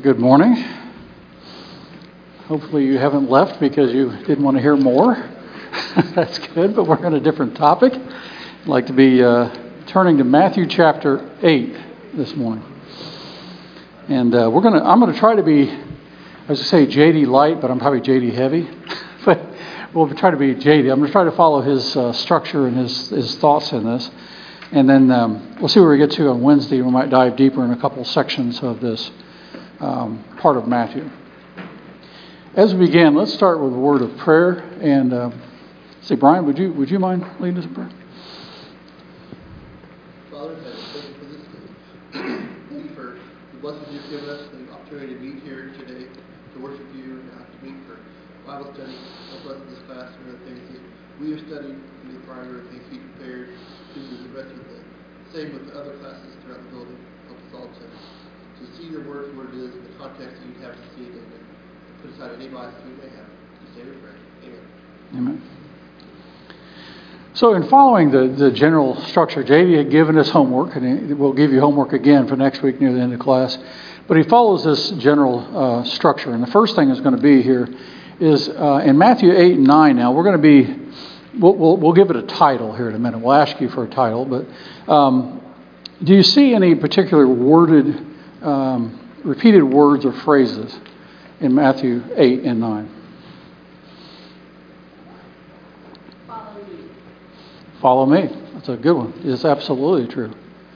Good morning. Hopefully you haven't left because you didn't want to hear more. That's good, but we're on a different topic. I'd like to be turning to Matthew chapter 8 this morning. And I'm going to try to be, I was going to say JD light, but I'm probably JD heavy. But we'll try to be JD. I'm going to try to follow his structure and his thoughts in this. And then we'll see where we get to on Wednesday. We might dive deeper in a couple sections of this part of Matthew. As we begin, let's start with a word of prayer. And say, Brian, would you mind leading us in prayer? Father, thank you for this day. Thank you for the blessing you've given us, the opportunity to meet here today to worship you and to meet for Bible study. Help us in this class and other things that we have studied in the prior things we prepared to do the rest of the same with the other classes throughout the building. Help us all to see your word for what it is in the context that you'd have to see it in, and put aside any bias we may have. To say we pray. Amen. Amen. So in following the general structure, JD had given us homework, and we'll give you homework again for next week near the end of class. But he follows this general structure. And the first thing is going to be here is in Matthew 8 and 9 now, we're going to be, we'll give it a title here in a minute. We'll ask you for a title. But do you see any particular worded, repeated words or phrases in Matthew 8 and 9? Follow me. That's a good one. It's absolutely true.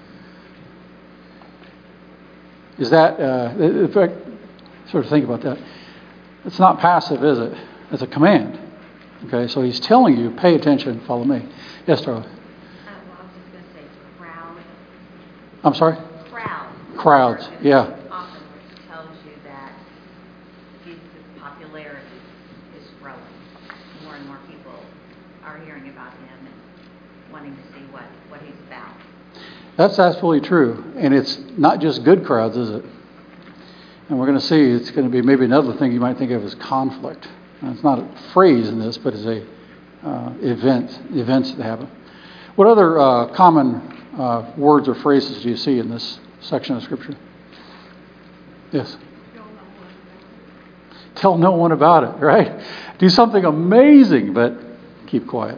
Is that, in fact, sort of think about that. It's not passive, is it? It's a command. Okay, so he's telling you, pay attention, follow me. Yes, Darla? I was just going to say crowd. I'm sorry? Crowds, yeah. Often which tells you that Jesus' popularity is growing. More and more people are hearing about him and wanting to see what he's about. That's absolutely true. And it's not just good crowds, is it? And we're going to see it's going to be maybe another thing you might think of as conflict. And it's not a phrase in this, but it's a events that happen. What other common words or phrases do you see in this section of Scripture? Yes? Tell no one about it, right? Do something amazing, but keep quiet.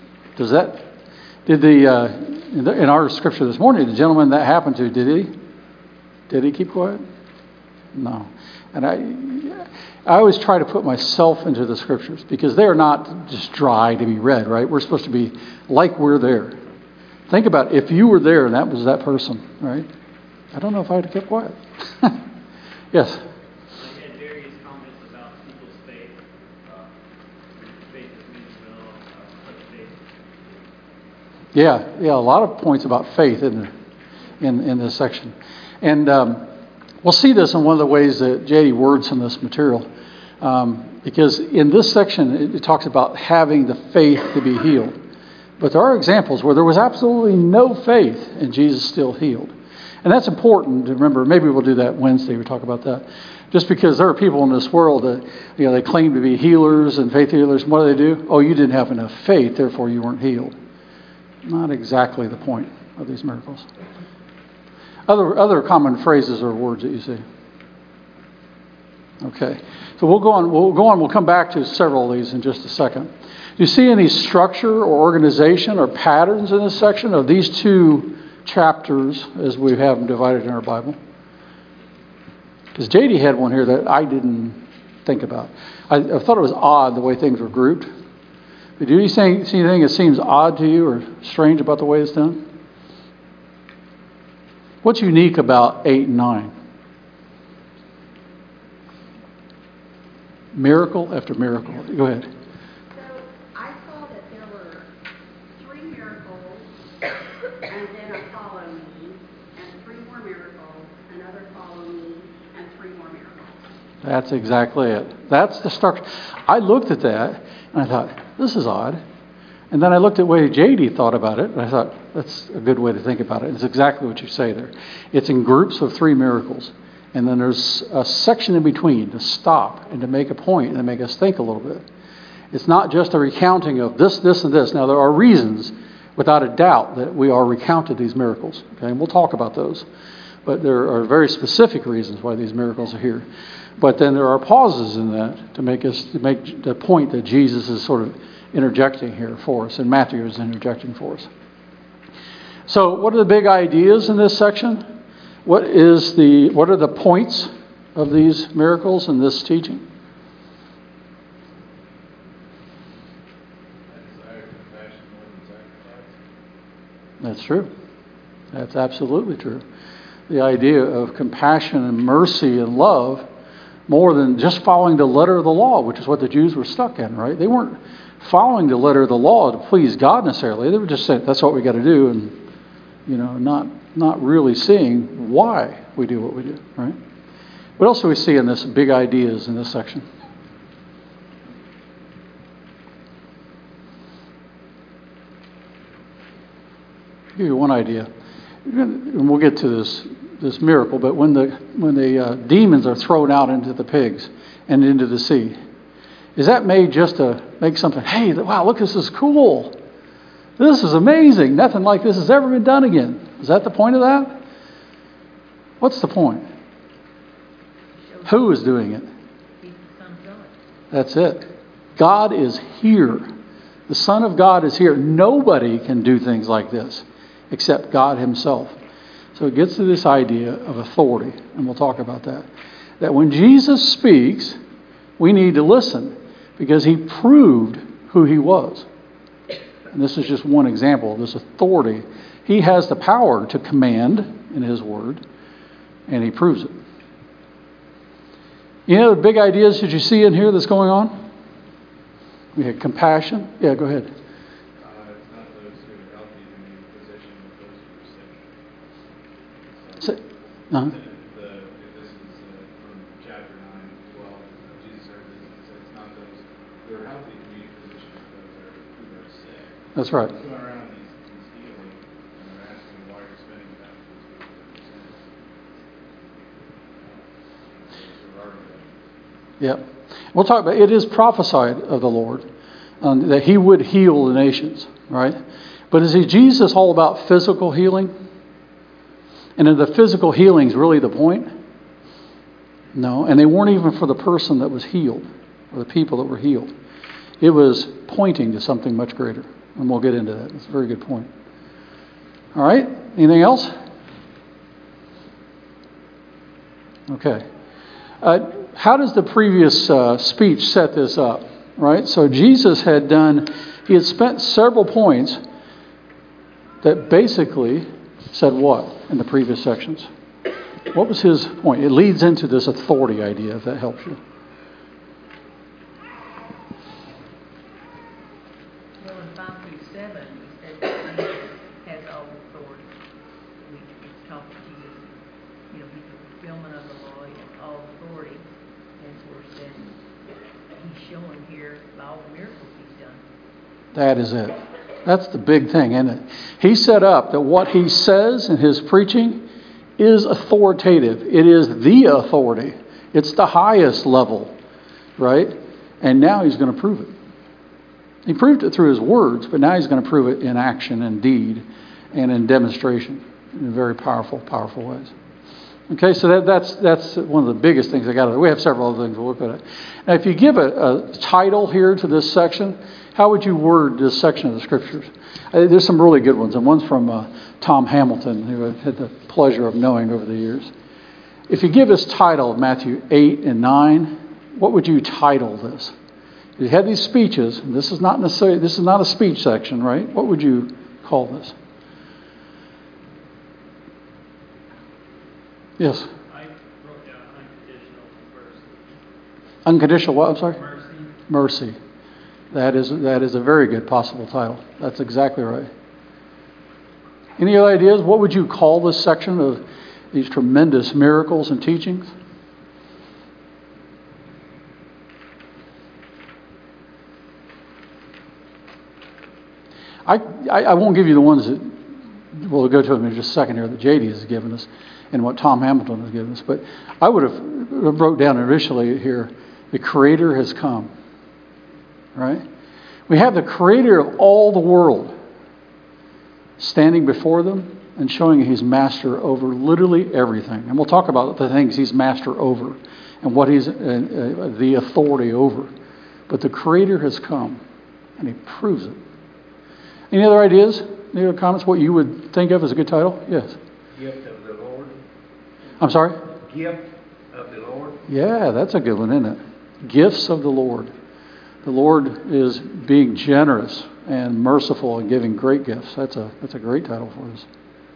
In our Scripture this morning, the gentleman that happened to, did he keep quiet? No. And I always try to put myself into the Scriptures because they are not just dry to be read, right? We're supposed to be like we're there. Think about if you were there and that was that person, right? I don't know if I would have kept quiet. Yes? I had various comments about people's faith. Faith is meaningful, faith. Yeah, a lot of points about faith in this section. And we'll see this in one of the ways that J.D. words in this material. Because in this section, it talks about having the faith to be healed. But there are examples where there was absolutely no faith and Jesus still healed. And that's important to remember. Maybe we'll do that Wednesday. We'll talk about that. Just because there are people in this world that, they claim to be healers and faith healers. And what do? Oh, you didn't have enough faith, therefore you weren't healed. Not exactly the point of these miracles. Other common phrases or words that you see. Okay. So we'll go on. We'll come back to several of these in just a second. Do you see any structure or organization or patterns in this section of these two chapters as we have them divided in our Bible? Because JD had one here that I didn't think about. I thought it was odd the way things were grouped. But do you see anything that seems odd to you or strange about the way it's done? What's unique about 8 and 9? Miracle after miracle. Go ahead. So I saw that there were 3 miracles, and then a follow me, and 3 more miracles, another follow me, and 3 more miracles. That's exactly it. That's the structure. I looked at that, and I thought, this is odd. And then I looked at the way J.D. thought about it, and I thought, that's a good way to think about it. It's exactly what you say there. It's in groups of 3 miracles. And then there's a section in between to stop and to make a point and to make us think a little bit. It's not just a recounting of this, this, and this. Now, there are reasons, without a doubt, that we are recounted these miracles. Okay, and we'll talk about those. But there are very specific reasons why these miracles are here. But then there are pauses in that to make the point that Jesus is sort of interjecting here for us, and Matthew is interjecting for us. So what are the big ideas in this section? What are the points of these miracles and this teaching? That's true. That's absolutely true. The idea of compassion and mercy and love more than just following the letter of the law, which is what the Jews were stuck in, right? They weren't following the letter of the law to please God necessarily. They were just saying, that's what we got to do, and not really seeing why we do what we do, right? What else do we see in this big ideas in this section? I'll give you one idea, and we'll get to this miracle. But when the demons are thrown out into the pigs and into the sea, is that made just to make something? Hey, wow! Look, this is cool. This is amazing. Nothing like this has ever been done again. Is that the point of that? What's the point? Who is doing it? That's it. God is here. The Son of God is here. Nobody can do things like this except God himself. So it gets to this idea of authority, and we'll talk about that. That when Jesus speaks, we need to listen because he proved who he was. And this is just one example of this authority. He has the power to command in his word, and he proves it. You know the big ideas that you see in here that's going on? We had compassion. Yeah, go ahead. It's not those who are healthy who need physician, but those who are sick. So, This is from chapter 9:12. Jesus said it's not those who are healthy who need physician, but those who are sick. That's right. Going around these healing, and they're asking why you're spending that with those who are sick. Yep. We'll talk about it. Is prophesied of the Lord that he would heal the nations, right? But is Jesus all about physical healing? And are the physical healings really the point? No. And they weren't even for the person that was healed or the people that were healed. It was pointing to something much greater. And we'll get into that. That's a very good point. All right. Anything else? Okay. How does the previous speech set this up? Right? So Jesus he had spent several points that basically said what in the previous sections? What was his point? It leads into this authority idea, if that helps you. Well, in 5 through 7, he said that Jesus has all authority. It's talking to Jesus. He's the fulfillment of the law. He has all authority. And of course, then he's showing here all the miracles he's done. That is it. That's the big thing, isn't it? He set up that what he says in his preaching is authoritative. It is the authority. It's the highest level, right? And now he's going to prove it. He proved it through his words, but now he's going to prove it in action and deed and in demonstration in very powerful, powerful ways. Okay, so that's one of the biggest things I got to do. We have several other things we'll look at. Now, if you give a title here to this section, how would you word this section of the Scriptures? There's some really good ones, and one's from Tom Hamilton, who I've had the pleasure of knowing over the years. If you give this title of Matthew 8 and 9, what would you title this? You had these speeches, and this is not a speech section, right? What would you call this? Yes. I wrote down unconditional mercy. Unconditional what? I'm sorry? Mercy. Mercy. That is a very good possible title. That's exactly right. Any other ideas? What would you call this section of these tremendous miracles and teachings? I won't give you the ones that we'll go to them in just a second here that JD has given us and what Tom Hamilton has given us. But I would have wrote down initially here, the Creator has come. Right? We have the Creator of all the world standing before them, and showing he's master over literally everything. And we'll talk about the things he's master over and what he's the authority over. But the Creator has come, and he proves it. Any other ideas? Any other comments? What you would think of as a good title? Yes. Gift of the Lord. I'm sorry? Gift of the Lord. Yeah, that's a good one, isn't it? Gifts of the Lord. The Lord is being generous and merciful and giving great gifts. That's a great title for us.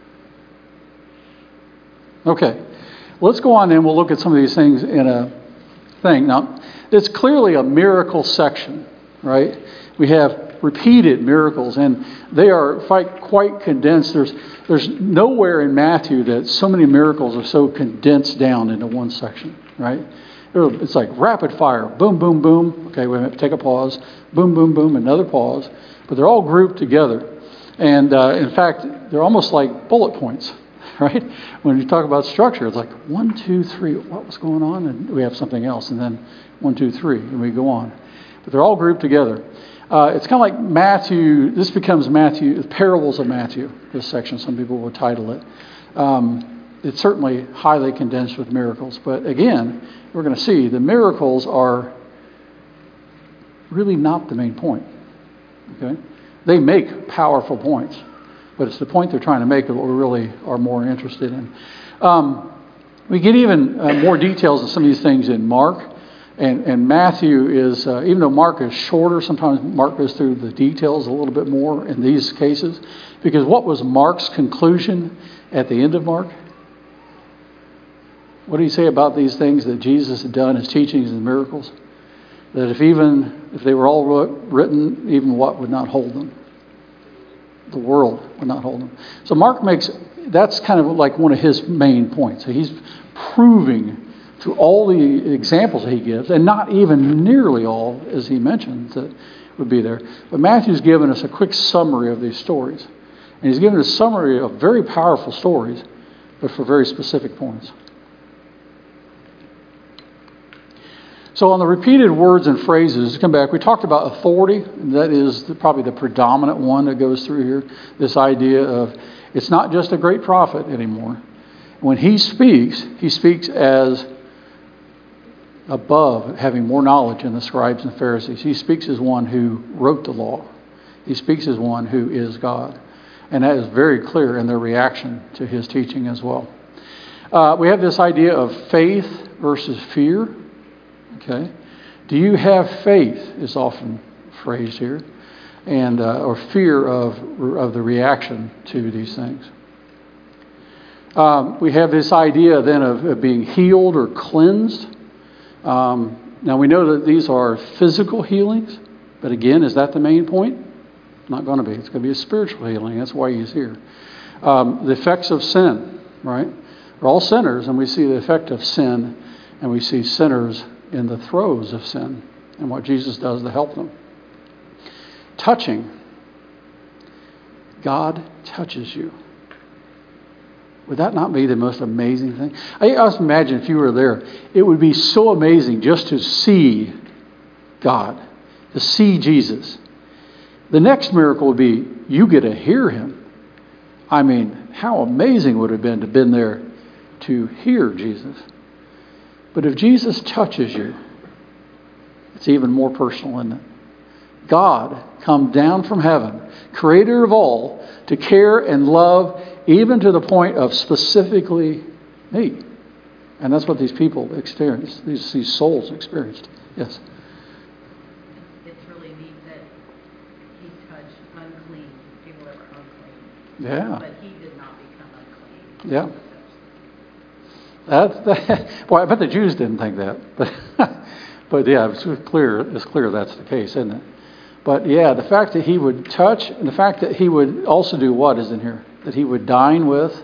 Okay, let's go on and we'll look at some of these things in a thing. Now, it's clearly a miracle section, right? We have repeated miracles, and they are quite condensed. There's nowhere in Matthew that so many miracles are so condensed down into one section, right? It's like rapid fire, boom, boom, boom. Okay, we have to take a pause. Boom, boom, boom, another pause. But they're all grouped together. And in fact, they're almost like bullet points, right? When you talk about structure, it's like 1, 2, 3, what was going on? And we have something else. And then 1, 2, 3, and we go on. But they're all grouped together. It's kind of like Matthew. This becomes Matthew, the parables of Matthew, this section. Some people will title it. It's certainly highly condensed with miracles. But again, we're going to see the miracles are really not the main point. Okay? They make powerful points. But it's the point they're trying to make that we really are more interested in. We get even more details of some of these things in Mark. And Matthew is, even though Mark is shorter, sometimes Mark goes through the details a little bit more in these cases. Because what was Mark's conclusion at the end of Mark? What did he say about these things that Jesus had done, his teachings and miracles? That if they were all written, even what would not hold them? The world would not hold them. So Mark that's kind of like one of his main points. So he's proving through all the examples that he gives, and not even nearly all, as he mentions, that would be there. But Matthew's given us a quick summary of these stories. And he's given a summary of very powerful stories, but for very specific points. So on the repeated words and phrases, to come back, we talked about authority. And that is probably the predominant one that goes through here. This idea of it's not just a great prophet anymore. When he speaks as above, having more knowledge than the scribes and Pharisees. He speaks as one who wrote the law. He speaks as one who is God. And that is very clear in their reaction to his teaching as well. We have this idea of faith versus fear. Okay, do you have faith is often phrased here, and or fear of the reaction to these things. We have this idea then of being healed or cleansed. Now we know that these are physical healings, but again, is that the main point? Not going to be. It's going to be a spiritual healing. That's why he's here. The effects of sin, right? We're all sinners, and we see the effect of sin, and we see sinners in the throes of sin and what Jesus does to help them. Touching. God touches you. Would that not be the most amazing thing? I just imagine if you were there, it would be so amazing just to see God, to see Jesus. The next miracle would be you get to hear him. I mean, how amazing would it have been to have been there to hear Jesus? But if Jesus touches you, it's even more personal, isn't it? God come down from heaven, creator of all, to care and love, even to the point of specifically me. And that's what these people experienced, these souls experienced. Yes? It's really neat that he touched unclean, people that were unclean. Yeah. But he did not become unclean. Yeah. Well, I bet the Jews didn't think that, but yeah, it's clear that's the case, isn't it? But yeah, the fact that he would touch, and the fact that he would also do what is in here, that he would dine with,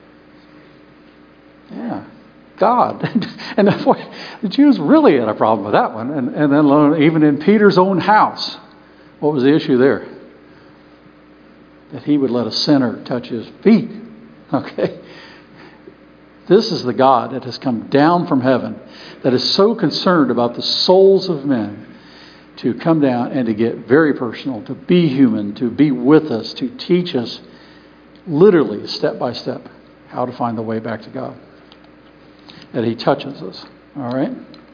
God, and the Jews really had a problem with that one, and then even in Peter's own house, what was the issue there? That he would let a sinner touch his feet. Okay. This is the God that has come down from heaven, that is so concerned about the souls of men, to come down and to get very personal, to be human, to be with us, to teach us literally, step by step, how to find the way back to God. That he touches us. All right?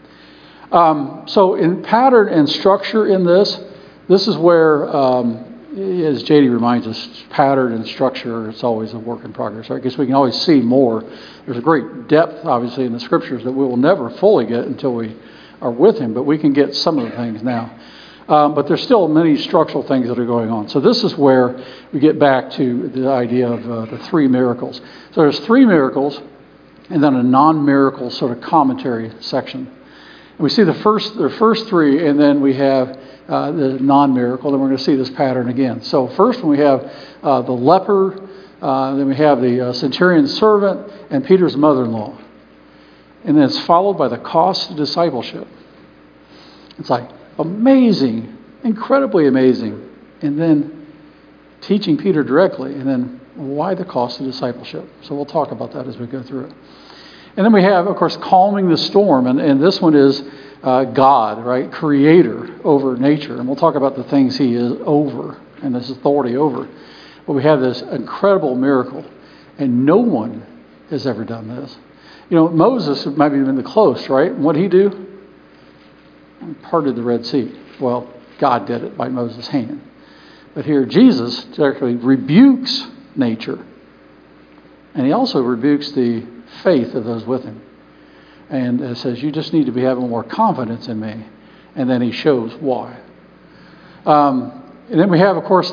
So in pattern and structure in this is where, as J.D. reminds us, pattern and structure, it's always a work in progress. Right? I guess we can always see more. There's a great depth, obviously, in the Scriptures that we will never fully get until we are with him, but we can get some of the things now. But there's still many structural things that are going on. So this is where we get back to the idea of the three miracles. So there's three miracles and then a non-miracle sort of commentary section. And we see the first three, and then we have the non-miracle. Then we're going to see this pattern again. So first when we have the leper, then we have the centurion's servant, and Peter's mother-in-law. And then it's followed by the cost of discipleship. It's like amazing, incredibly amazing. And then teaching Peter directly. And then why the cost of discipleship? So we'll talk about that as we go through it. And then we have, of course, calming the storm. And this one is God, right? Creator over nature. And we'll talk about the things he is over and this authority over. But we have this incredible miracle. And no one has ever done this. You know, Moses might have been the close, right? And what did he do? He parted the Red Sea. Well, God did it by Moses' hand. But here Jesus directly rebukes nature. And he also rebukes the faith of those with him. And says, you just need to be having more confidence in me. And then he shows why. And then we have, of course,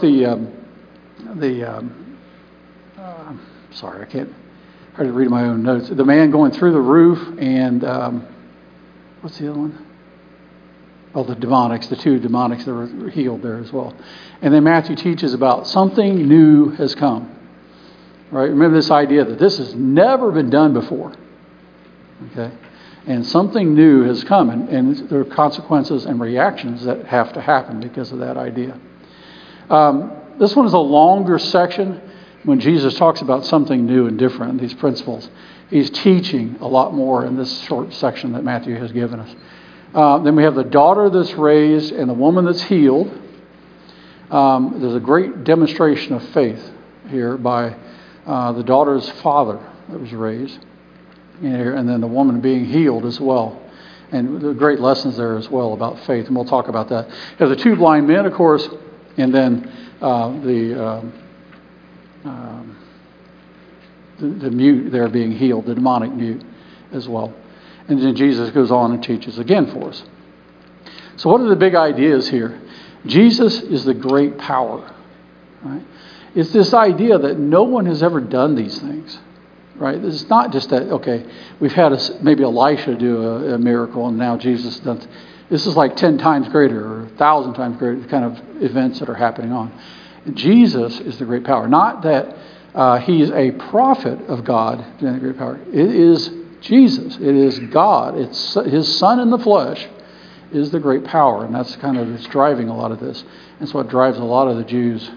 sorry, I can't hardly read my own notes. The man going through the roof and what's the other one? Oh, the demonics, the two demonics that were healed there as well. And then Matthew teaches about something new has come. Right? Remember this idea that this has never been done before. Okay? And something new has come, and there are consequences and reactions that have to happen because of that idea. This one is a longer section when Jesus talks about something new and different, these principles. He's teaching a lot more in this short section that Matthew has given us. Then we have the daughter that's raised and the woman that's healed. There's a great demonstration of faith here by the daughter's father that was raised. And then the woman being healed as well. And the great lessons there as well about faith. And we'll talk about that. You have the two blind men, of course, and then the mute there being healed, the demonic mute as well. And then Jesus goes on and teaches again for us. So what are the big ideas here? Jesus is the great power. Right? It's this idea that no one has ever done these things. Right? It's not just that, okay, we've had maybe Elisha do a miracle and now Jesus does. This is like 10 times greater or 1,000 times greater, the kind of events that are happening on. Jesus is the great power. Not that he's a prophet of God doing the great power. It is Jesus. It is God. It's his Son in the flesh is the great power. And that's kind of, it's driving a lot of this. That's what drives a lot of the Jews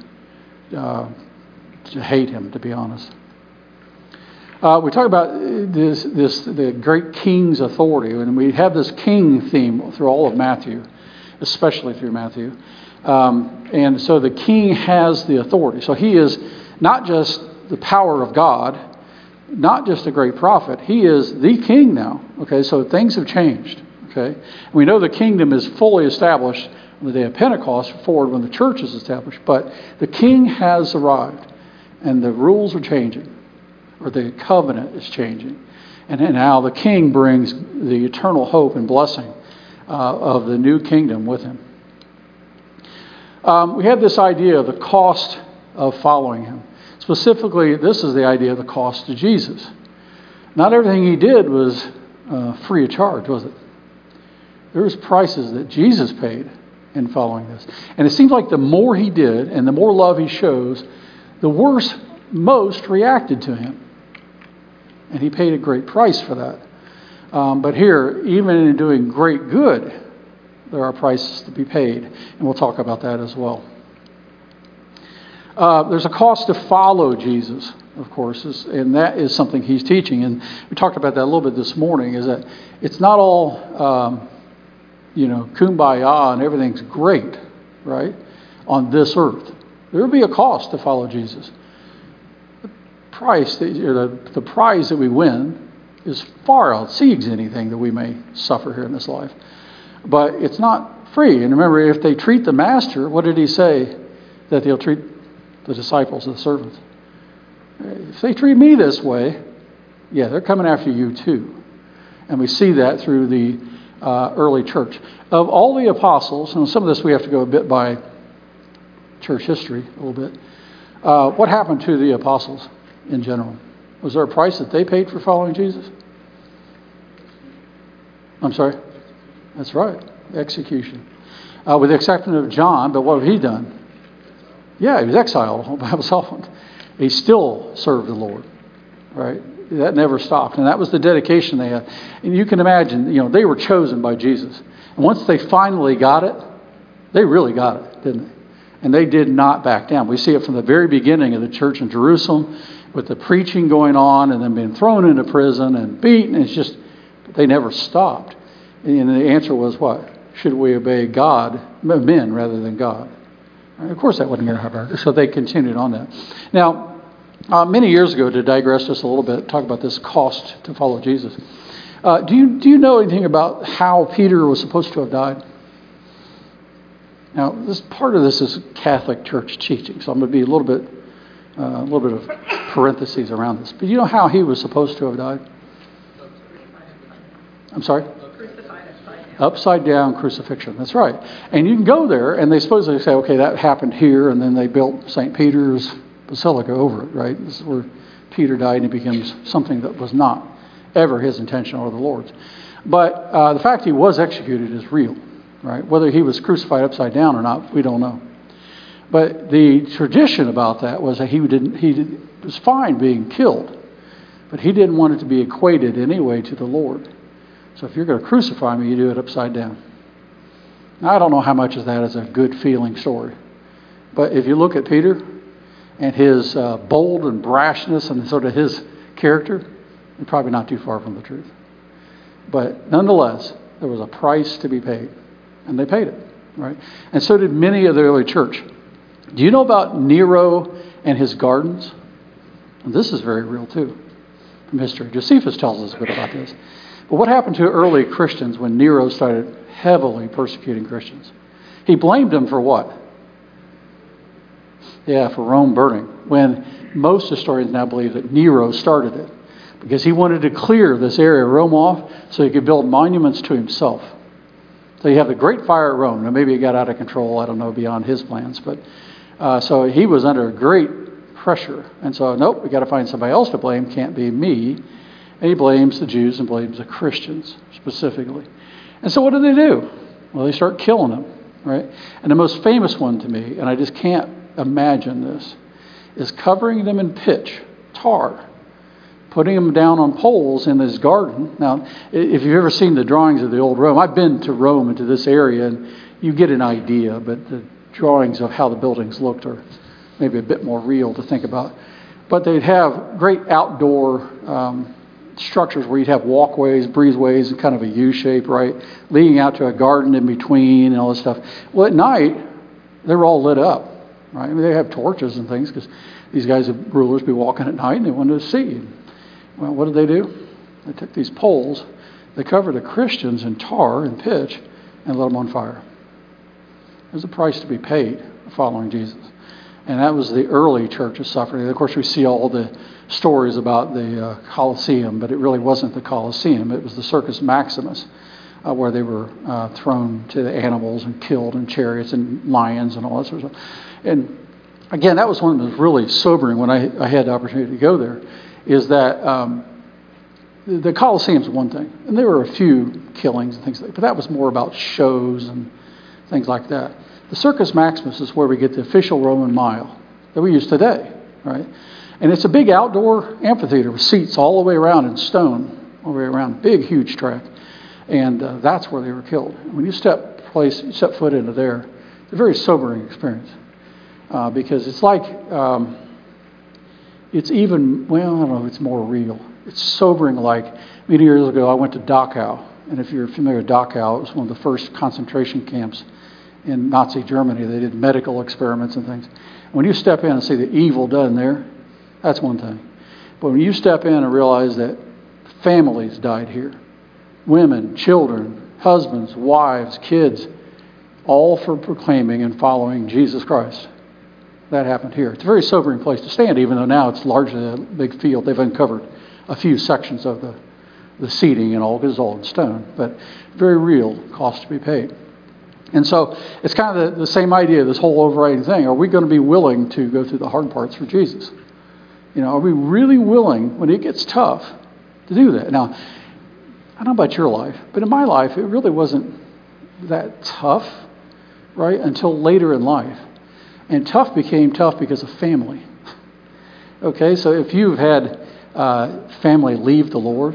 to hate him, to be honest. We talk about the great king's authority, and we have this king theme through all of Matthew, especially through Matthew. And so the king has the authority. So he is not just the power of God, not just a great prophet. He is the king now. Okay, so things have changed. Okay, we know the kingdom is fully established on the day of Pentecost forward when the church is established. But the king has arrived, and the rules are changing. Or the covenant is changing. And now the king brings the eternal hope and blessing of the new kingdom with him. We have this idea of the cost of following him. Specifically, this is the idea of the cost to Jesus. Not everything he did was free of charge, was it? There was prices that Jesus paid in following this. And it seems like the more he did and the more love he shows, the worse most reacted to him. And he paid a great price for that. But here, even in doing great good, there are prices to be paid. And we'll talk about that as well. There's a cost to follow Jesus, of course, and that is something he's teaching. And we talked about that a little bit this morning, is that it's not all, kumbaya and everything's great, right, on this earth. There will be a cost to follow Jesus. price, the prize that we win is far exceeds anything that we may suffer here in this life. But it's not free. And remember, if they treat the master, what did he say that they'll treat the disciples, the servants? If they treat me this way, yeah, they're coming after you too. And we see that through the early church. Of all the apostles, and some of this we have to go a bit by church history, a little bit. What happened to the apostles in general? Was there a price that they paid for following Jesus? I'm sorry? That's right, execution. With the exception of John, but what have he done? Yeah, he was exiled by himself. He still served the Lord, right? That never stopped, and that was the dedication they had. And you can imagine, they were chosen by Jesus. And once they finally got it, they really got it, didn't they? And they did not back down. We see it from the very beginning of the church in Jerusalem, with the preaching going on, and then being thrown into prison and beaten. It's just, they never stopped. And the answer was what? Should we obey men rather than God? And of course that wasn't going to happen. So they continued on that. Now, many years ago, to digress just a little bit, talk about this cost to follow Jesus. Do you know anything about how Peter was supposed to have died? Now, part of this is Catholic Church teaching, so I'm going to be a little bit of parentheses around this. But you know how he was supposed to have died? I'm sorry? Upside down crucifixion. That's right. And you can go there, and they supposedly say, okay, that happened here, and then they built St. Peter's Basilica over it, right? This is where Peter died, and it becomes something that was not ever his intention or the Lord's. But the fact he was executed is real, right? Whether he was crucified upside down or not, we don't know. But the tradition about that was that he was fine being killed, but he didn't want it to be equated in any way to the Lord. So if you're going to crucify me, you do it upside down. Now, I don't know how much of that is a good feeling story. But if you look at Peter and his bold and brashness and sort of his character, you're probably not too far from the truth. But nonetheless, there was a price to be paid. And they paid it, right? And so did many of the early church. Do you know about Nero and his gardens? And this is very real too from history. Josephus tells us a bit about this. But what happened to early Christians when Nero started heavily persecuting Christians? He blamed them for what? Yeah, for Rome burning. When most historians now believe that Nero started it. Because he wanted to clear this area of Rome off so he could build monuments to himself. So you have the Great Fire at Rome. Now maybe it got out of control, I don't know, beyond his plans. But so he was under great pressure. And so, nope, we got to find somebody else to blame. Can't be me. And he blames the Jews and blames the Christians specifically. And so what do? Well, they start killing them, right? And the most famous one to me, and I just can't imagine this, is covering them in pitch, tar, putting them down on poles in this garden. Now, if you've ever seen the drawings of the old Rome, I've been to Rome and to this area, and you get an idea, but the drawings of how the buildings looked are maybe a bit more real to think about. But they'd have great outdoor structures where you'd have walkways, breezeways, and kind of a U shape, right, leading out to a garden in between and all this stuff. Well, at night, they were all lit up, right? I mean, they have torches and things because these guys, the rulers, be walking at night and they wanted to see. Well, what did they do? They took these poles, they covered the Christians in tar and pitch, and lit them on fire. There's a price to be paid for following Jesus. And that was the early church's suffering. Of course, we see all the stories about the Colosseum, but it really wasn't the Colosseum. It was the Circus Maximus, where they were thrown to the animals and killed in chariots and lions and all that sort of stuff. And again, that was one that was really sobering when I had the opportunity to go there, is that the Colosseum's one thing. And there were a few killings and things like that, but that was more about shows and things like that. The Circus Maximus is where we get the official Roman mile that we use today, right? And it's a big outdoor amphitheater with seats all the way around in stone, all the way around, big, huge track. And that's where they were killed. When you step foot into there, it's a very sobering experience because it's like, it's even, well, I don't know if it's more real. It's sobering like, many years ago I went to Dachau. And if you're familiar with Dachau, it was one of the first concentration camps in Nazi Germany. They did medical experiments and things. When you step in and see the evil done there, that's one thing. But when you step in and realize that families died here, women, children, husbands, wives, kids, all for proclaiming and following Jesus Christ. That happened here. It's a very sobering place to stand, even though now it's largely a big field. They've uncovered a few sections of the seating and all, because it's all in stone. But very real cost to be paid. And so it's kind of the same idea, this whole overriding thing. Are we going to be willing to go through the hard parts for Jesus? Are we really willing, when it gets tough, to do that? Now, I don't know about your life, but in my life, it really wasn't that tough, right, until later in life. And tough became tough because of family. Okay, so if you've had family leave the Lord,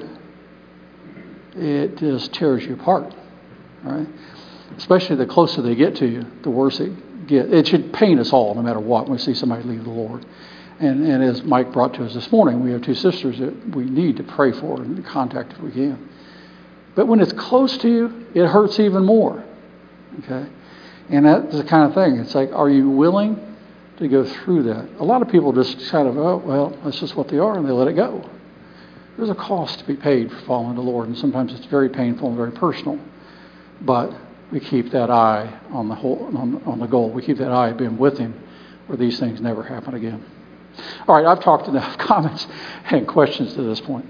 it just tears you apart, right? Especially the closer they get to you, the worse it gets. It should pain us all, no matter what, when we see somebody leave the Lord. And as Mike brought to us this morning, we have 2 sisters that we need to pray for and contact if we can. But when it's close to you, it hurts even more. Okay? And that's the kind of thing. It's like, are you willing to go through that? A lot of people just kind of, oh, well, that's just what they are, and they let it go. There's a cost to be paid for following the Lord, and sometimes it's very painful and very personal. But we keep that eye on the goal. We keep that eye being with Him, where these things never happen again. All right, I've talked enough comments and questions to this point.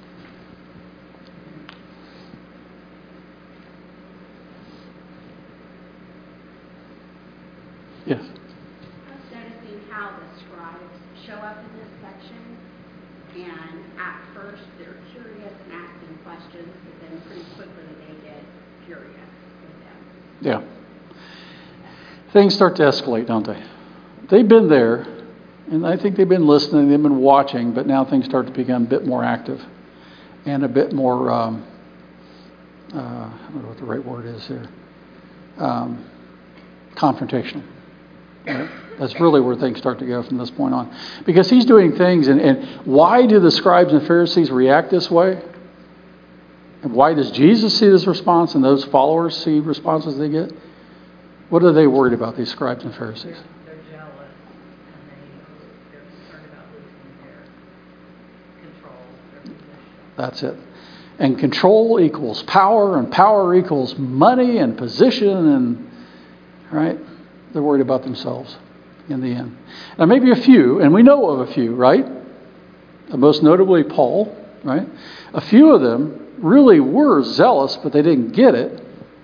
Yes. I was noticing how the scribes show up in this section, and at first they're curious and asking questions, but then pretty quickly they get furious with them. Yeah. Things start to escalate, don't they? They've been there, and I think they've been listening, they've been watching, but now things start to become a bit more active and a bit more, I don't know what the right word is here, confrontational. Right? That's really where things start to go from this point on. Because he's doing things, and why do the scribes and Pharisees react this way? And why does Jesus see this response and those followers see responses they get? What are they worried about, these scribes and Pharisees? They're jealous, and they're concerned about losing their control, their position. That's it. And control equals power, and power equals money and position, and right? They're worried about themselves in the end. Now, maybe a few, and we know of a few, right? Most notably Paul, right? A few of them really were zealous, but they didn't get it.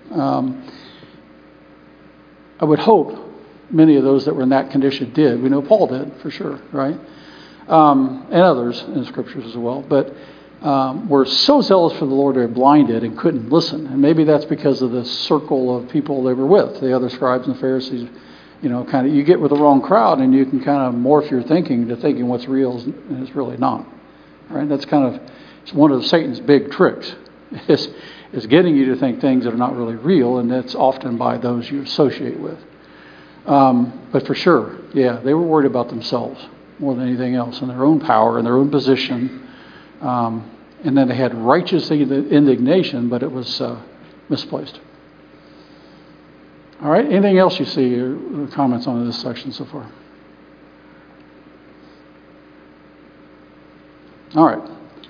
I would hope many of those that were in that condition did. We know Paul did, for sure, right? And others in Scriptures as well. But were so zealous for the Lord they were blinded and couldn't listen. And maybe that's because of the circle of people they were with, the other scribes and Pharisees. Kind of, you get with the wrong crowd and you can kind of morph your thinking to thinking what's real and it's really not. Right? That's kind of, it's one of Satan's big tricks, is getting you to think things that are not really real, and that's often by those you associate with. But for sure, yeah, they were worried about themselves more than anything else, and their own power and their own position. And then they had righteous indignation, but it was misplaced. All right, anything else you see or comments on this section so far? All right.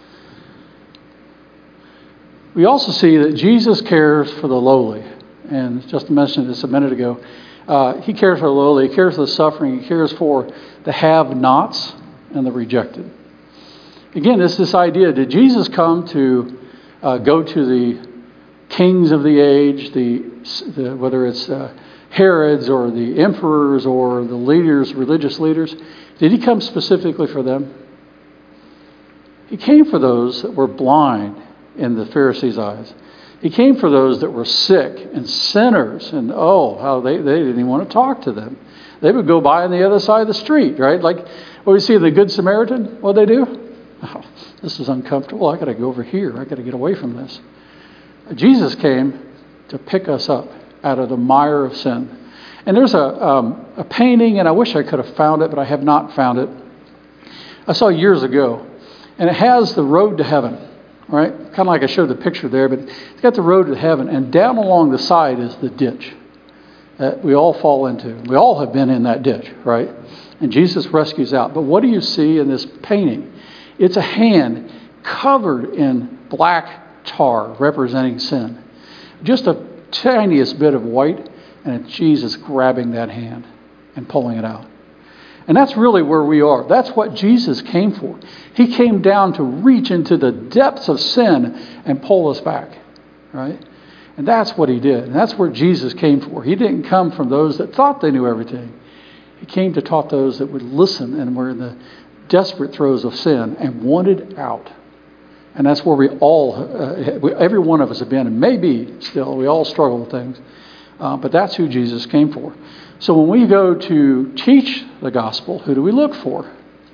We also see that Jesus cares for the lowly. And just mentioned this a minute ago. He cares for the lowly. He cares for the suffering. He cares for the have-nots and the rejected. Again, it's this idea, did Jesus come to go to the kings of the age, whether it's Herods or the emperors or the leaders, religious leaders? Did he come specifically for them? He came for those that were blind in the Pharisees' eyes. He came for those that were sick and sinners, and how they didn't even want to talk to them. They would go by on the other side of the street, right? Like what we see in the Good Samaritan, what they do? Oh, this is uncomfortable. I got to go over here. I got to get away from this. Jesus came to pick us up out of the mire of sin. And there's a painting, and I wish I could have found it, but I have not found it. I saw years ago, and it has the road to heaven, right? Kind of like I showed the picture there, but it's got the road to heaven, and down along the side is the ditch that we all fall into. We all have been in that ditch, right? And Jesus rescues out. But what do you see in this painting? It's a hand covered in black tar representing sin. Just a tiniest bit of white, and it's Jesus grabbing that hand and pulling it out. And that's really where we are. That's what Jesus came for. He came down to reach into the depths of sin and pull us back, right? And that's what he did. And that's where Jesus came for. He didn't come from those that thought they knew everything. He came to taught those that would listen and were in the desperate throes of sin and wanted out. And that's where we all, every one of us have been, and maybe still, we all struggle with things. But that's who Jesus came for. So when we go to teach the gospel, who do we look for?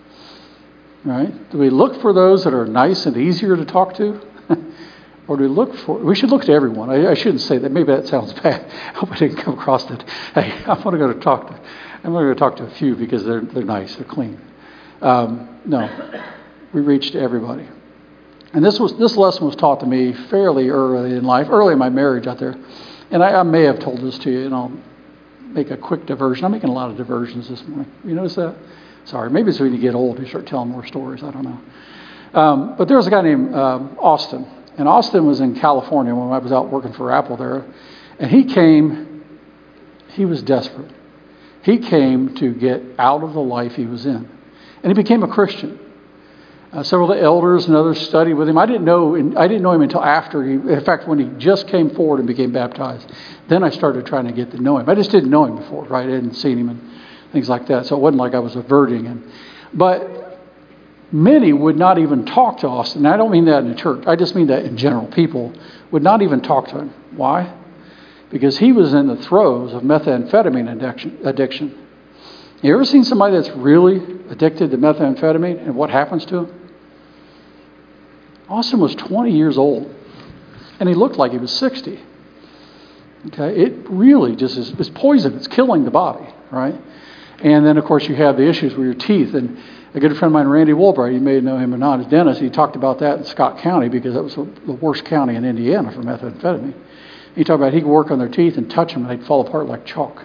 Right? Do we look for those that are nice and easier to talk to? Or do we look for, we should look to everyone. I shouldn't say that. Maybe that sounds bad. I hope I didn't come across that. Hey, I'm going to talk to a few because they're nice, they're clean. No, we reach to everybody. And this lesson was taught to me fairly early in life, early in my marriage out there. And I may have told this to you, and I'll make a quick diversion. I'm making a lot of diversions this morning. You notice that? Sorry. Maybe it's when you get old, you start telling more stories. I don't know. But there was a guy named Austin. And Austin was in California when I was out working for Apple there. And he was desperate. He came to get out of the life he was in. And he became a Christian. Several of the elders and others studied with him. I didn't know him until after in fact, when he just came forward and became baptized. Then I started trying to get to know him. I just didn't know him before, right? I hadn't seen him and things like that. So it wasn't like I was averting him. But many would not even talk to Austin. And I don't mean that in the church. I just mean that in general. People would not even talk to him. Why? Because he was in the throes of methamphetamine addiction. You ever seen somebody that's really addicted to methamphetamine and what happens to him? Austin was 20 years old, and he looked like he was 60. Okay, it really just is poison. It's killing the body, right? And then, of course, you have the issues with your teeth. And a good friend of mine, Randy Woolbright, you may know him or not, is dentist. He talked about that in Scott County because that was the worst county in Indiana for methamphetamine. He talked about he could work on their teeth and touch them, and they'd fall apart like chalk.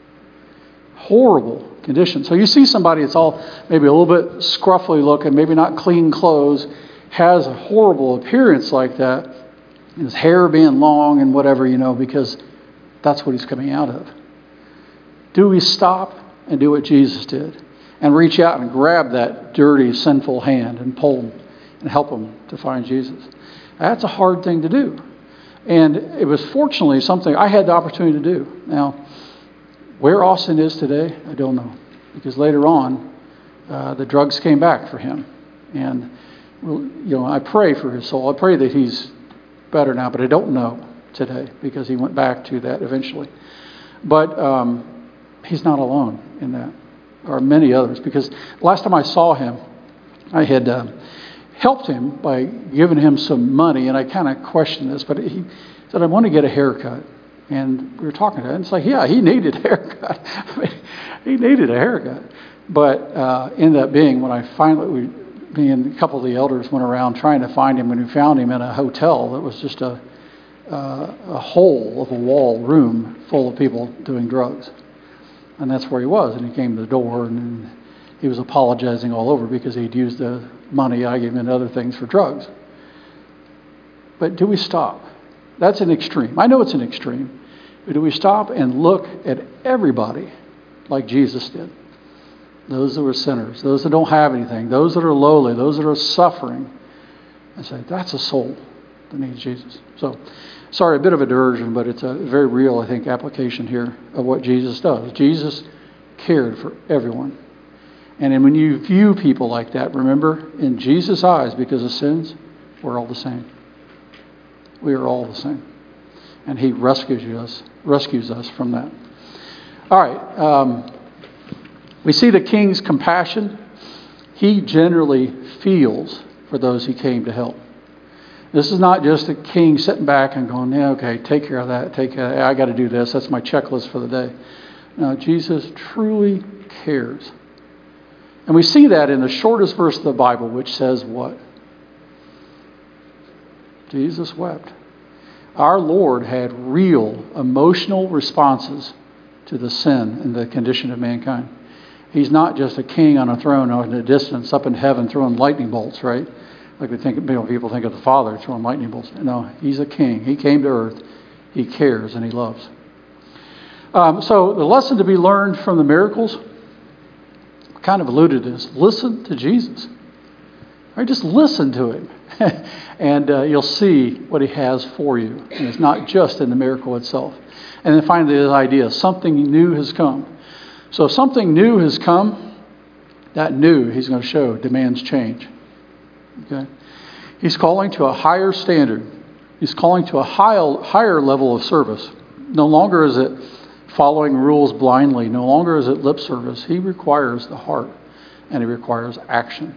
Horrible condition. So you see somebody that's all maybe a little bit scruffy looking, maybe not clean clothes, has a horrible appearance like that, his hair being long and whatever, because that's what he's coming out of. Do we stop and do what Jesus did and reach out and grab that dirty, sinful hand and pull him and help him to find Jesus? That's a hard thing to do. And it was fortunately something I had the opportunity to do. Now, where Austin is today, I don't know. Because later on, the drugs came back for him. And, I pray for his soul. I pray that he's better now, but I don't know today because he went back to that eventually. But he's not alone in that. There are many others. Because last time I saw him, I had helped him by giving him some money. And I kind of questioned this, but he said, I want to get a haircut. And we were talking to him. It's like, yeah, he needed a haircut. He needed a haircut. But ended up being when I finally, me and a couple of the elders went around trying to find him, and we found him in a hotel that was just a hole of a wall room full of people doing drugs. And that's where he was. And he came to the door, and he was apologizing all over because he'd used the money I gave him and other things for drugs. But do we stop? That's an extreme. I know it's an extreme. But do we stop and look at everybody like Jesus did? Those that were sinners, those that don't have anything, those that are lowly, those that are suffering, and say, that's a soul that needs Jesus. So, sorry, a bit of a diversion, but it's a very real, I think, application here of what Jesus does. Jesus cared for everyone. And then when you view people like that, remember, in Jesus' eyes, because of sins, we're all the same. We are all the same. And he rescues us from that. All right. We see the king's compassion. He generally feels for those he came to help. This is not just the king sitting back and going, yeah, okay, take care of that. I got to do this. That's my checklist for the day. No, Jesus truly cares. And we see that in the shortest verse of the Bible, which says what? Jesus wept. Our Lord had real emotional responses to the sin and the condition of mankind. He's not just a king on a throne out in the distance up in heaven throwing lightning bolts, right? Like we think, people think of the Father throwing lightning bolts. No, he's a king. He came to earth. He cares and he loves. So the lesson to be learned from the miracles, I kind of alluded to this. Listen to Jesus. Right? Just listen to him. And you'll see what he has for you. And it's not just in the miracle itself. And then finally, this idea, something new has come. So if something new has come, that new, he's going to show, demands change. Okay? He's calling to a higher standard. He's calling to a higher level of service. No longer is it following rules blindly. No longer is it lip service. He requires the heart, and he requires action.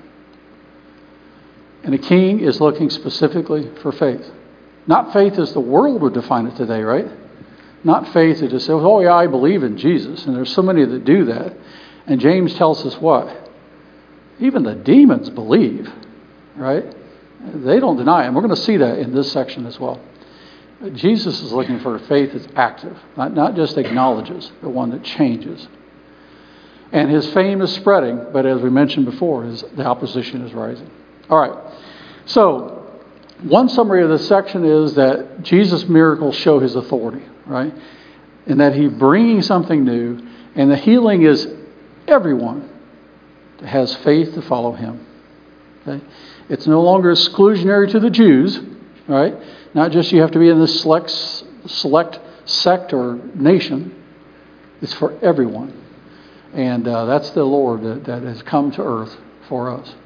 And a king is looking specifically for faith. Not faith as the world would define it today, right? Not faith that just says, oh yeah, I believe in Jesus. And there's so many that do that. And James tells us what? Even the demons believe, right? They don't deny it. And we're going to see that in this section as well. Jesus is looking for a faith that's active, not just acknowledges, but one that changes. And his fame is spreading, but as we mentioned before, the opposition is rising. All right. So, one summary of this section is that Jesus' miracles show his authority, right? And that he's bringing something new, and the healing is everyone that has faith to follow him. Okay? It's no longer exclusionary to the Jews, right? Not just you have to be in this select sect or nation. It's for everyone. And that's the Lord that has come to earth for us.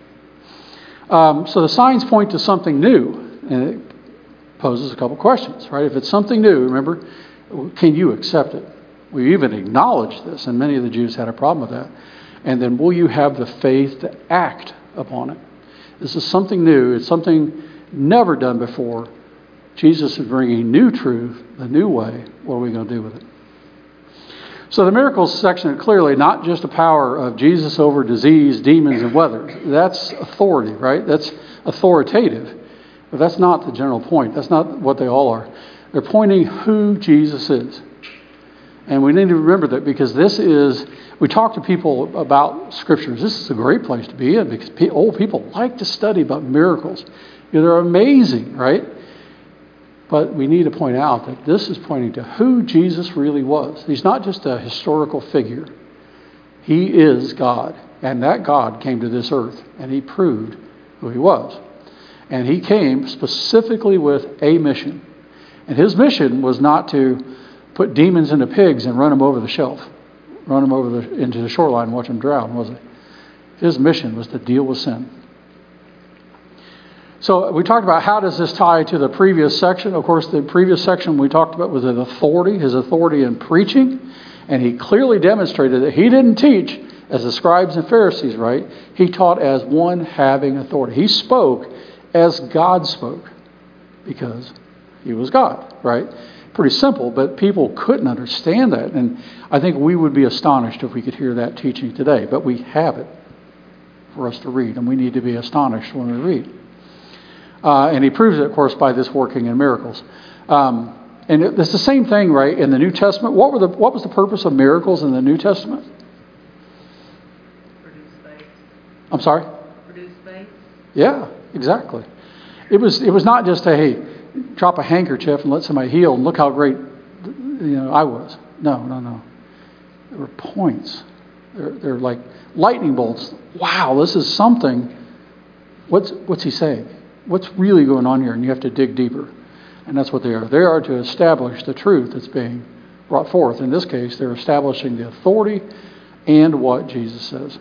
So the signs point to something new, and it poses a couple questions, right? If it's something new, remember, can you accept it? We even acknowledge this, and many of the Jews had a problem with that. And then will you have the faith to act upon it? This is something new. It's something never done before. Jesus is bringing new truth, a new way. What are we going to do with it? So the miracles section is clearly not just the power of Jesus over disease, demons, and weather. That's authority, right? That's authoritative. But that's not the general point. That's not what they all are. They're pointing who Jesus is. And we need to remember that because we talk to people about scriptures. This is a great place to be in because old people like to study about miracles. They're amazing, right? But we need to point out that this is pointing to who Jesus really was. He's not just a historical figure. He is God. And that God came to this earth, and he proved who he was. And he came specifically with a mission. And his mission was not to put demons into pigs and run them over the shelf, run them into the shoreline and watch them drown, was it? His mission was to deal with sin. So we talked about how does this tie to the previous section. Of course, the previous section we talked about was his authority in preaching. And he clearly demonstrated that he didn't teach as the scribes and Pharisees, right? He taught as one having authority. He spoke as God spoke because he was God, right? Pretty simple, but people couldn't understand that. And I think we would be astonished if we could hear that teaching today. But we have it for us to read, and we need to be astonished when we read. And he proves it, of course, by this working in miracles. And it's the same thing, right, in the New Testament. What was the purpose of miracles in the New Testament? Produce faith. I'm sorry? Produce faith. Yeah, exactly. It was not just hey, drop a handkerchief and let somebody heal and look how great I was. No. There were points. They're like lightning bolts. Wow, this is something. What's he saying? What's really going on here? And you have to dig deeper. And that's what they are. They are to establish the truth that's being brought forth. In this case, they're establishing the authority and what Jesus says.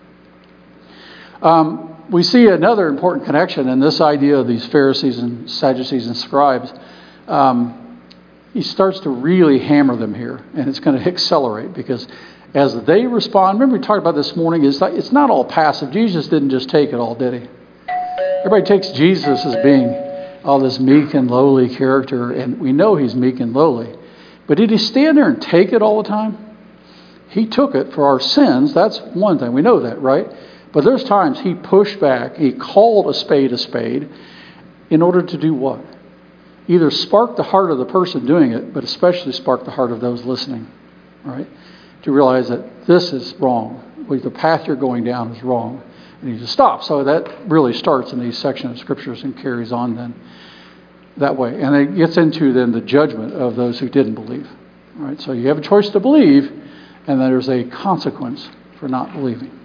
We see another important connection in this idea of these Pharisees and Sadducees and scribes. He starts to really hammer them here, and it's going to accelerate because as they respond, remember we talked about this morning, it's not all passive. Jesus didn't just take it all, did he? Everybody takes Jesus as being all this meek and lowly character, and we know he's meek and lowly. But did he stand there and take it all the time? He took it for our sins. That's one thing. We know that, right? But there's times he pushed back. He called a spade in order to do what? Either spark the heart of the person doing it, but especially spark the heart of those listening, right? To realize that this is wrong. the path you're going down is wrong. And you just stop. So that really starts in these sections of scriptures and carries on then that way. And it gets into then the judgment of those who didn't believe. All right, so you have a choice to believe, and then there's a consequence for not believing.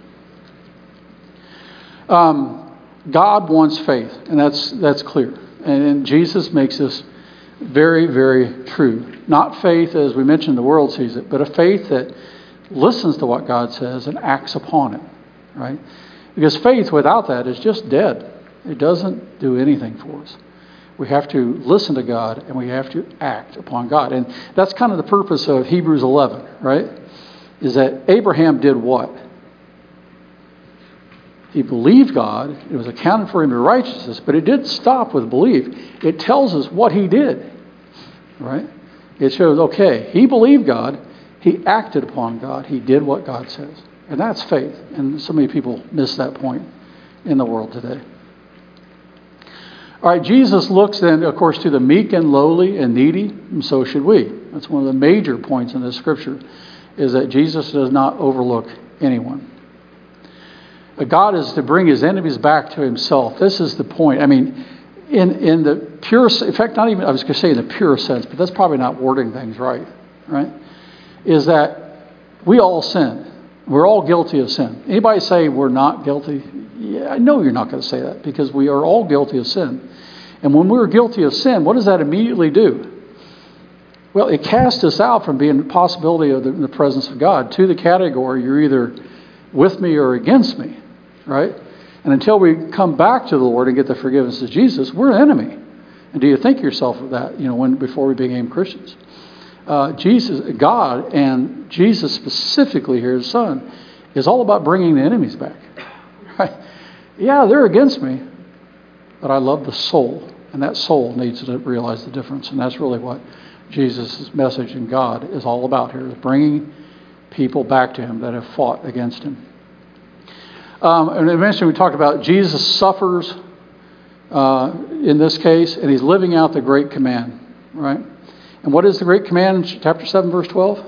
God wants faith, and that's clear. And Jesus makes this very, very true. Not faith, as we mentioned, the world sees it, but a faith that listens to what God says and acts upon it, right? Because faith without that is just dead. It doesn't do anything for us. We have to listen to God, and we have to act upon God. And that's kind of the purpose of Hebrews 11, right? Is that Abraham did what? He believed God. It was accounted for him to righteousness, but it didn't stop with belief. It tells us what he did, right? It shows, okay, he believed God. He acted upon God. He did what God says. And that's faith. And so many people miss that point in the world today. All right, Jesus looks then, of course, to the meek and lowly and needy, and so should we. That's one of the major points in this scripture, is that Jesus does not overlook anyone. God is to bring his enemies back to himself. This is the point. I mean, in the pure, in fact, not even, I was going to say in the pure sense, but that's probably not wording things right? Is that we all sin. We're all guilty of sin. Anybody say we're not guilty? Yeah, I know you're not going to say that, because we are all guilty of sin. And when we're guilty of sin, what does that immediately do? Well, it casts us out from being the possibility of the presence of God to the category you're either with me or against me, right? And until we come back to the Lord and get the forgiveness of Jesus, we're an enemy. And do you think yourself of that, before we became Christians? Jesus, God, and Jesus specifically here, his son, is all about bringing the enemies back. Right? Yeah, they're against me, but I love the soul, and that soul needs to realize the difference. And that's really what Jesus' message in God is all about here, is bringing people back to him that have fought against him. And eventually we talked about Jesus suffers in this case, and he's living out the great command, right? And what is the great command in chapter 7, verse 12?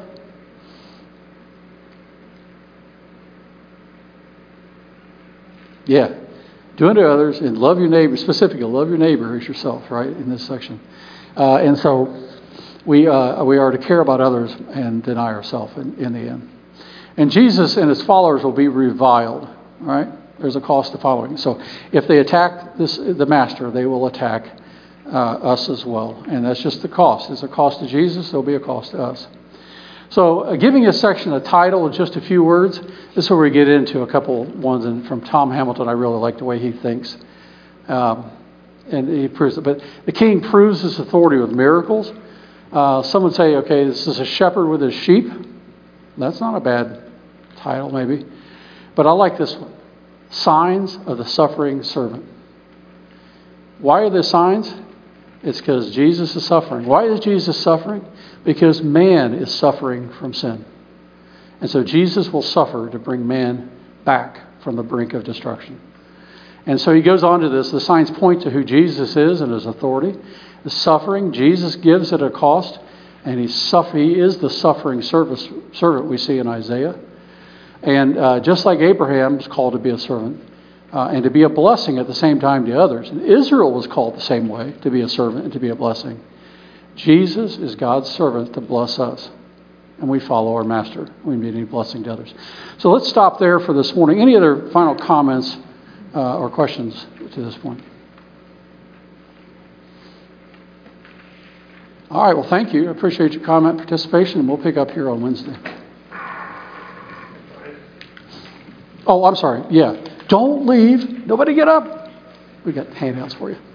Yeah. Do unto others and love your neighbor, specifically love your neighbor as yourself, right, in this section. And so we are to care about others and deny ourselves in the end. And Jesus and his followers will be reviled, right? There's a cost to following. So if they attack the master, they will attack us as well. And that's just the cost. There's a cost to Jesus, there'll be a cost to us. So giving this section a title in just a few words, this is where we get into a couple ones. And from Tom Hamilton, I really like the way he thinks. And he proves it. But the king proves his authority with miracles. Some would say, okay, this is a shepherd with his sheep. That's not a bad title, maybe. But I like this one. Signs of the suffering servant. Why are there signs? It's because Jesus is suffering. Why is Jesus suffering? Because man is suffering from sin. And so Jesus will suffer to bring man back from the brink of destruction. And so he goes on to this. The signs point to who Jesus is and his authority. The suffering, Jesus gives at a cost. And he is the suffering servant we see in Isaiah. And just like Abraham was called to be a servant and to be a blessing at the same time to others. And Israel was called the same way, to be a servant and to be a blessing. Jesus is God's servant to bless us. And we follow our master. We need any blessing to others. So let's stop there for this morning. Any other final comments or questions to this point? All right, well, thank you. I appreciate your comment, participation, and we'll pick up here on Wednesday. Oh, I'm sorry. Yeah. Don't leave. Nobody get up. We got handouts for you.